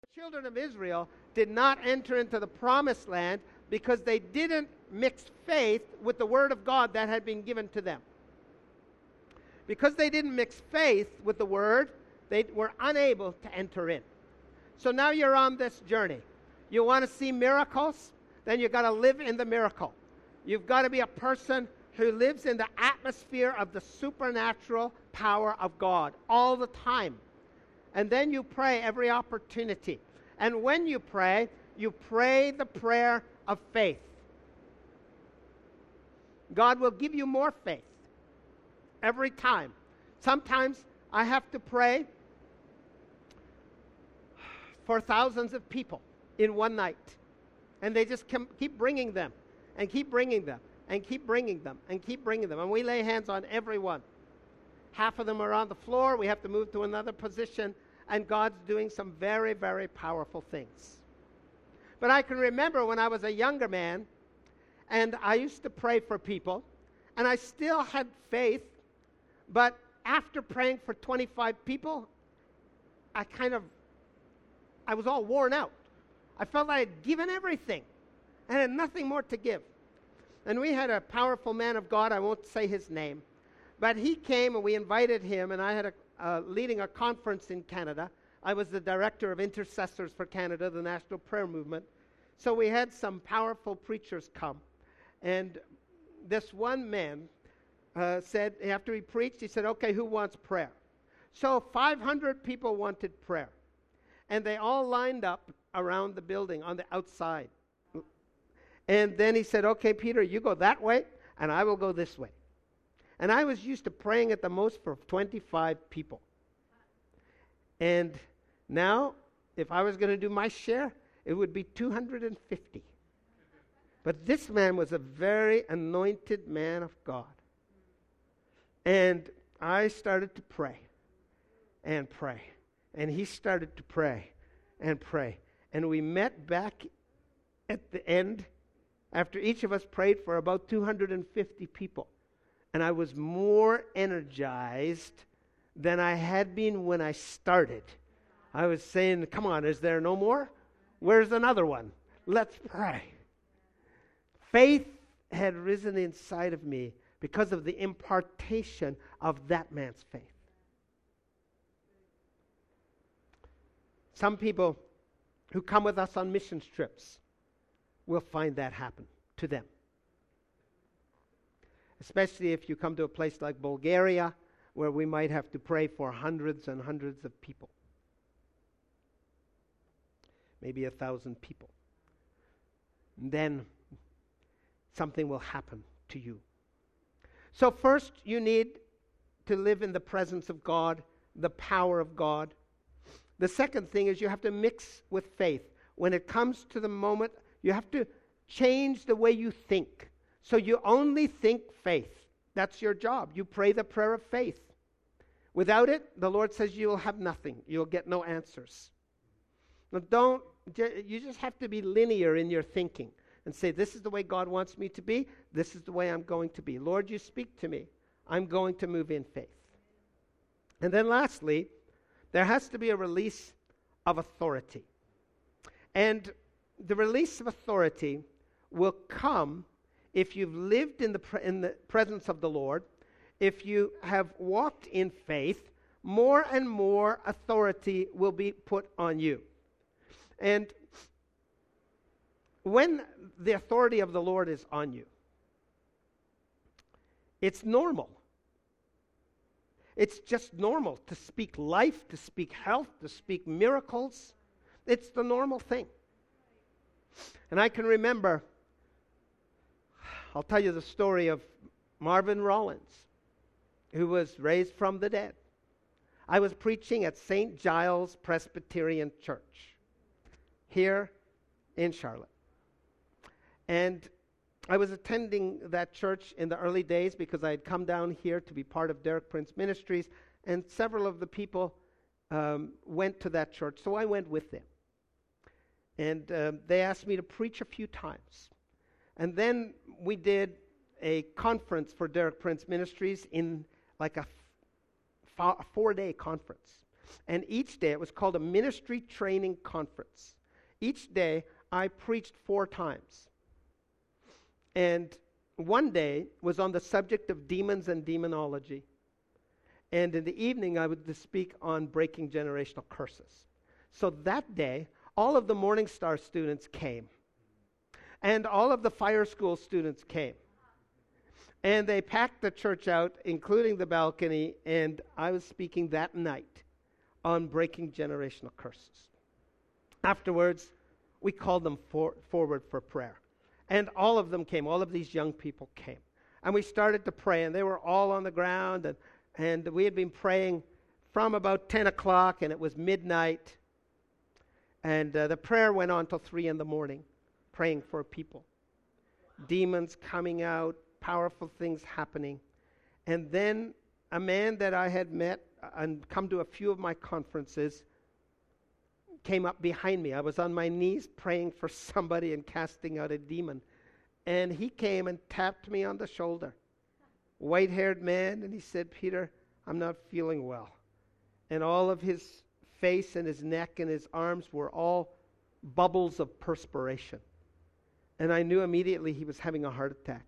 The children of Israel did not enter into the promised land because they didn't mix faith with the word of God that had been given to them. Because they didn't mix faith with the word, they were unable to enter in. So now you're on this journey. You want to see miracles? Then you've got to live in the miracle. You've got to be a person who lives in the atmosphere of the supernatural power of God all the time. And then you pray every opportunity. And when you pray the prayer of faith. God will give you more faith every time. Sometimes I have to pray for thousands of people in one night. And they just keep bringing them, and keep bringing them, and keep bringing them, and keep bringing them. And we lay hands on everyone. Half of them are on the floor. We have to move to another position. And God's doing some very, very powerful things. But I can remember when I was a younger man, and I used to pray for people, and I still had faith, but after praying for 25 people, I was all worn out. I felt I had given everything. I had nothing more to give. And we had a powerful man of God, I won't say his name, but he came and we invited him, and I had leading a conference in Canada. I was the director of Intercessors for Canada, the National Prayer Movement. So we had some powerful preachers come. And this one man said, after he preached, he said, okay, who wants prayer? So 500 people wanted prayer. And they all lined up around the building on the outside. And then he said, okay, Peter, you go that way, and I will go this way. And I was used to praying at the most for 25 people. And now, if I was going to do my share, it would be 250. But this man was a very anointed man of God. And I started to pray and pray. And he started to pray and pray. And we met back at the end after each of us prayed for about 250 people. And I was more energized than I had been when I started. I was saying, come on, is there no more? Where's another one? Let's pray. Faith had risen inside of me because of the impartation of that man's faith. Some people who come with us on mission trips will find that happen to them. Especially if you come to a place like Bulgaria, where we might have to pray for hundreds and hundreds of people. Maybe 1,000 people. And then something will happen to you. So first, you need to live in the presence of God, the power of God. The second thing is you have to mix with faith. When it comes to the moment, you have to change the way you think. So you only think faith. That's your job. You pray the prayer of faith. Without it, the Lord says you will have nothing. You'll get no answers. Now you just have to be linear in your thinking and say, this is the way God wants me to be. This is the way I'm going to be. Lord, you speak to me. I'm going to move in faith. And then lastly, there has to be a release of authority. And the release of authority will come if you've lived in the presence of the Lord, if you have walked in faith, more and more authority will be put on you. And when the authority of the Lord is on you, it's normal. It's just normal to speak life, to speak health, to speak miracles. It's the normal thing. And I can remember, I'll tell you the story of Marvin Rollins, who was raised from the dead. I was preaching at St. Giles Presbyterian Church here in Charlotte. And I was attending that church in the early days because I had come down here to be part of Derek Prince Ministries, and several of the people went to that church, so I went with them. And they asked me to preach a few times. And then we did a conference for Derek Prince Ministries in like a 4-day conference. And each day, it was called a ministry training conference. Each day, I preached 4 times. And one day was on the subject of demons and demonology. And in the evening, I would speak on breaking generational curses. So that day, all of the Morning Star students came. And all of the Fire School students came. And they packed the church out, including the balcony, and I was speaking that night on breaking generational curses. Afterwards, we called them forward for prayer. And all of them came. All of these young people came. And we started to pray, and they were all on the ground, and we had been praying from about 10 o'clock, and it was midnight. And the prayer went on till 3 in the morning, praying for people. Demons coming out, powerful things happening. And then a man that I had met and come to a few of my conferences came up behind me. I was on my knees praying for somebody and casting out a demon. And he came and tapped me on the shoulder. White-haired man, and he said, "Peter, I'm not feeling well." And all of his face and his neck and his arms were all bubbles of perspiration. And I knew immediately he was having a heart attack.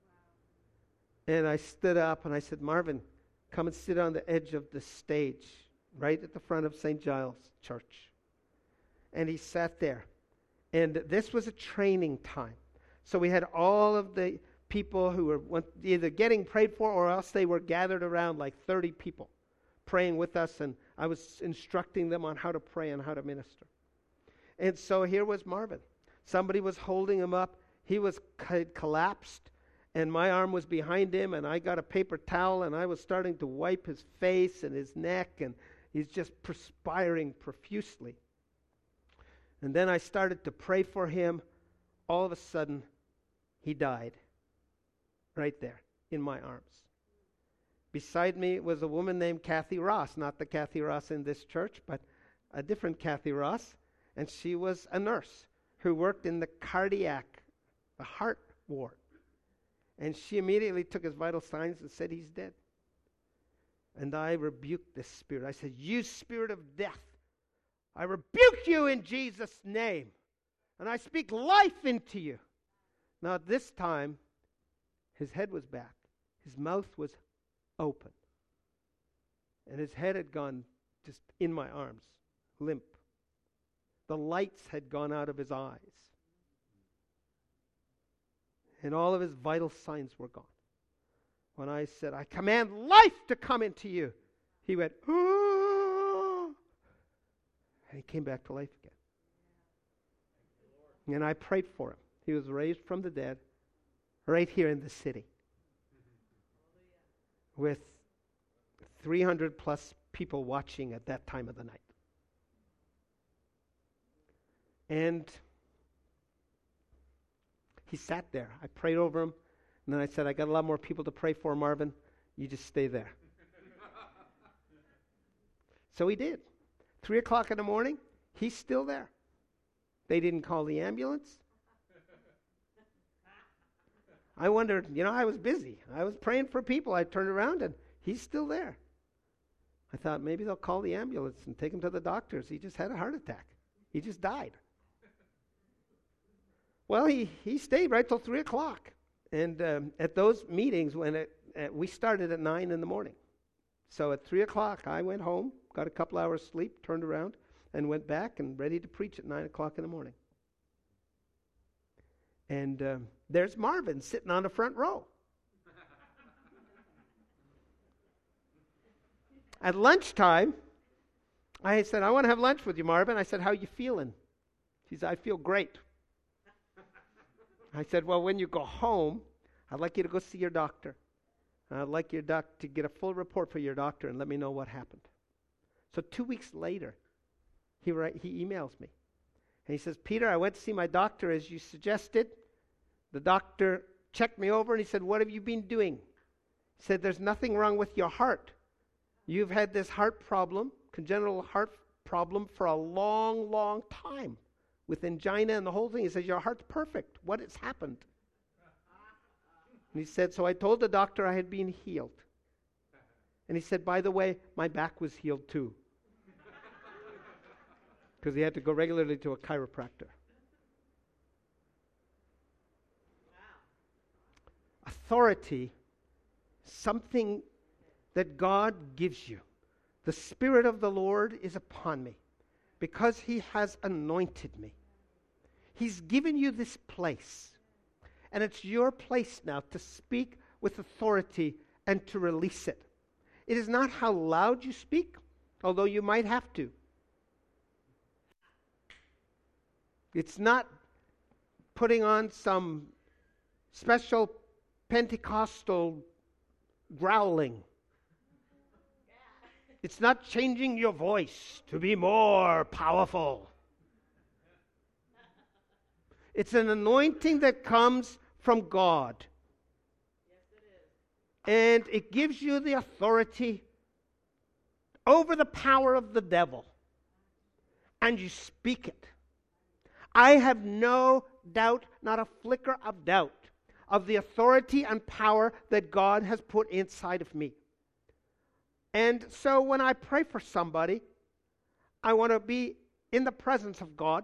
And I stood up and I said, "Marvin, come and sit on the edge of the stage, right at the front of St. Giles Church." And he sat there. And this was a training time. So we had all of the people who were either getting prayed for or else they were gathered around, like 30 people praying with us. And I was instructing them on how to pray and how to minister. And so here was Marvin. Somebody was holding him up. He had collapsed. And my arm was behind him, and I got a paper towel, and I was starting to wipe his face and his neck, and he's just perspiring profusely. And then I started to pray for him. All of a sudden, he died right there in my arms. Beside me was a woman named Kathy Ross, not the Kathy Ross in this church, but a different Kathy Ross, and she was a nurse who worked in the heart ward. And she immediately took his vital signs and said, "He's dead." And I rebuked this spirit. I said, "You spirit of death, I rebuke you in Jesus' name. And I speak life into you." Now at this time, his head was back. His mouth was open. And his head had gone just in my arms, limp. The lights had gone out of his eyes. And all of his vital signs were gone. When I said, "I command life to come into you," he went, "Oh!" And he came back to life again. And I prayed for him. He was raised from the dead right here in the city with 300 plus people watching at that time of the night. And he sat there. I prayed over him. And then I said, "I got a lot more people to pray for, Marvin. You just stay there." So he did. 3 o'clock in the morning, he's still there. They didn't call the ambulance. I wondered, I was busy. I was praying for people. I turned around and he's still there. I thought maybe they'll call the ambulance and take him to the doctors. He just had a heart attack. He just died. Well, he stayed right till 3 o'clock. And at those meetings, we started at 9 in the morning. So at 3 o'clock, I went home, got a couple hours sleep, turned around, and went back and ready to preach at 9 o'clock in the morning. And there's Marvin sitting on the front row. At lunchtime, I said, "I want to have lunch with you, Marvin." I said, "How you feeling?" He said, "I feel great." I said, "Well, when you go home, I'd like you to go see your doctor. I'd like your doctor to get a full report for your doctor and let me know what happened." So 2 weeks later, he emails me. And he says, "Peter, I went to see my doctor as you suggested. The doctor checked me over and he said, 'What have you been doing?' He said, 'There's nothing wrong with your heart. You've had this heart problem, congenital heart problem, for a long, long time, with angina and the whole thing.' He says, 'Your heart's perfect. What has happened?' And he said, 'So I told the doctor I had been healed.' And he said, 'By the way, my back was healed too.' because he had to go regularly to a chiropractor. Authority, something that God gives you. The Spirit of the Lord is upon me because he has anointed me. He's given you this place. And it's your place now to speak with authority and to release it. It is not how loud you speak, although you might have to. It's not putting on some special Pentecostal growling. It's not changing your voice to be more powerful. It's an anointing that comes from God. Yes, it is. And it gives you the authority over the power of the devil. And you speak it. I have no doubt, not a flicker of doubt, of the authority and power that God has put inside of me. And so when I pray for somebody, I want to be in the presence of God,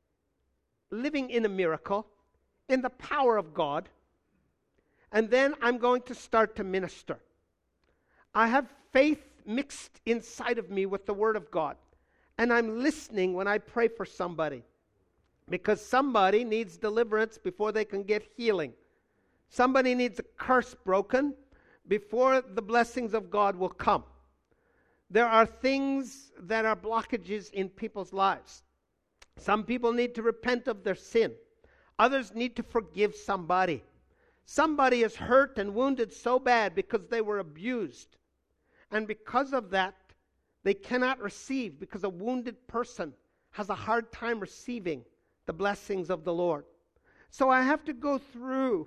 living in a miracle, in the power of God, and then I'm going to start to minister. I have faith mixed inside of me with the Word of God, and I'm listening when I pray for somebody, because somebody needs deliverance before they can get healing. Somebody needs a curse broken before the blessings of God will come. There are things that are blockages in people's lives. Some people need to repent of their sin. Others need to forgive somebody. Somebody is hurt and wounded so bad because they were abused. And because of that, they cannot receive, because a wounded person has a hard time receiving the blessings of the Lord. So I have to go through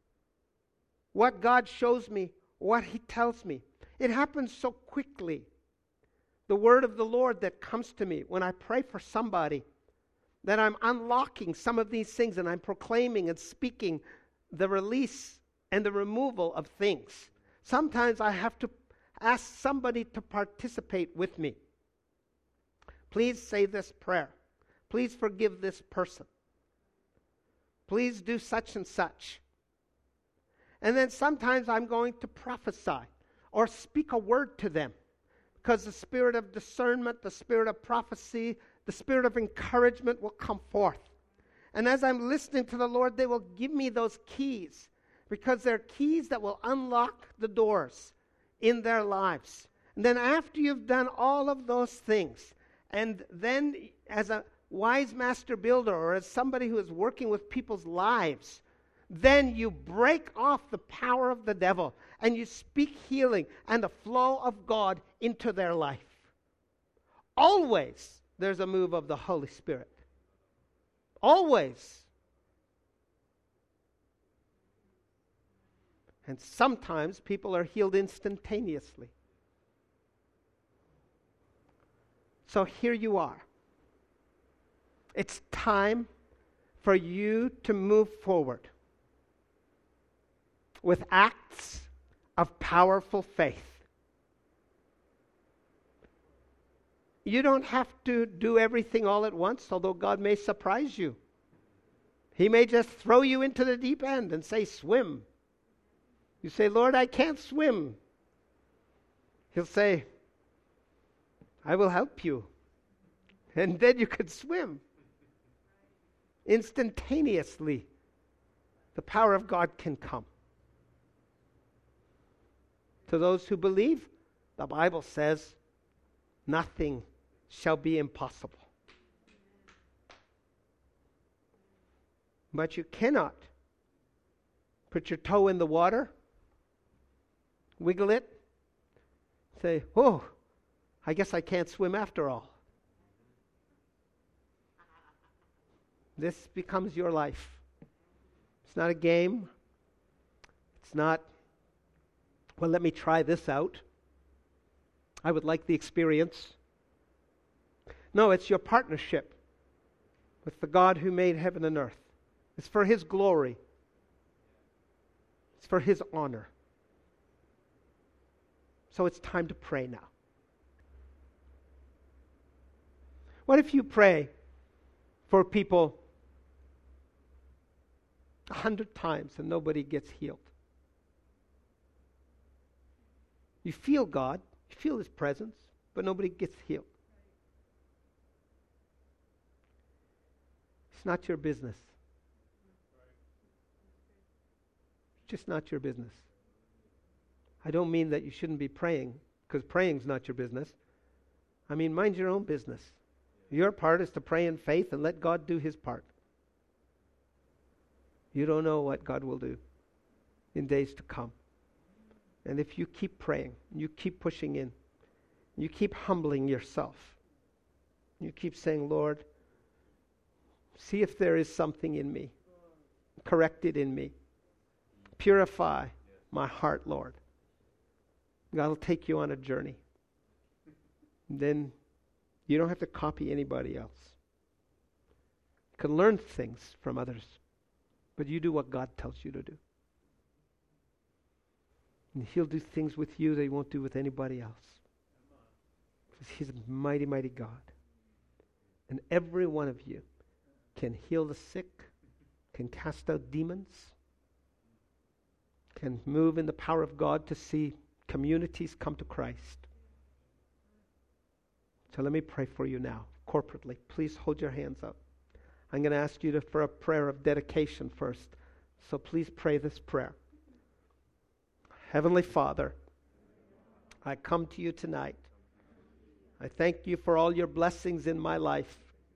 what God shows me, what he tells me. It happens so quickly. The word of the Lord that comes to me when I pray for somebody, that I'm unlocking some of these things and I'm proclaiming and speaking the release and the removal of things. Sometimes I have to ask somebody to participate with me. Please say this prayer. Please forgive this person. Please do such and such. And then sometimes I'm going to prophesy or speak a word to them, because the spirit of discernment, the spirit of prophecy, the spirit of encouragement will come forth. And as I'm listening to the Lord, they will give me those keys, because they're keys that will unlock the doors in their lives. And then after you've done all of those things, and then as a wise master builder or as somebody who is working with people's lives, then you break off the power of the devil and you speak healing and the flow of God into their life. Always there's a move of the Holy Spirit. Always. And sometimes people are healed instantaneously. So here you are. It's time for you to move forward with acts of powerful faith. You don't have to do everything all at once, although God may surprise you. He may just throw you into the deep end and say, swim. You say, Lord, I can't swim. He'll say, I will help you. And then you could swim. Instantaneously, the power of God can come. To those who believe, the Bible says, nothing shall be impossible. But you cannot put your toe in the water, wiggle it, say, oh, I guess I can't swim after all. This becomes your life. It's not a game. It's not, well, let me try this out. I would like the experience. No, it's your partnership with the God who made heaven and earth. It's for his glory. It's for his honor. So it's time to pray now. What if you pray for people 100 times and nobody gets healed? You feel God, you feel His presence, but nobody gets healed. It's not your business. It's just not your business. I don't mean that you shouldn't be praying, because praying's not your business. I mean, mind your own business. Your part is to pray in faith and let God do His part. You don't know what God will do in days to come. And if you keep praying, you keep pushing in, you keep humbling yourself, you keep saying, Lord, see if there is something in me, correct it in me, purify my heart, Lord. God will take you on a journey. Then you don't have to copy anybody else. You can learn things from others, but you do what God tells you to do. And He'll do things with you that He won't do with anybody else. Because He's a mighty, mighty God. And every one of you can heal the sick, can cast out demons, can move in the power of God to see communities come to Christ. So let me pray for you now, corporately. Please hold your hands up. I'm going to ask you for a prayer of dedication first. So please pray this prayer. Heavenly Father, I come to you tonight. I thank you for all your blessings in my life.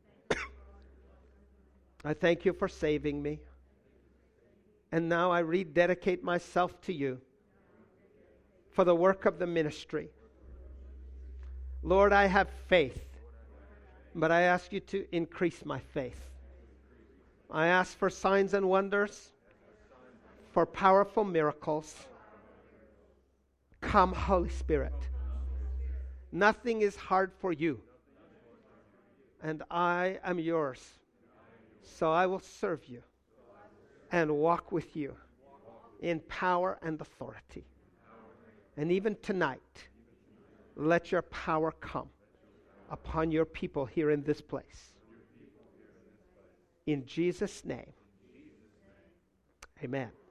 I thank you for saving me. And now I rededicate myself to you for the work of the ministry. Lord, I have faith, but I ask you to increase my faith. I ask for signs and wonders, for powerful miracles. Come, Holy Spirit. Nothing is hard for you, and I am yours. So I will serve you and walk with you in power and authority. And even tonight, let your power come upon your people here in this place. In Jesus' name, amen.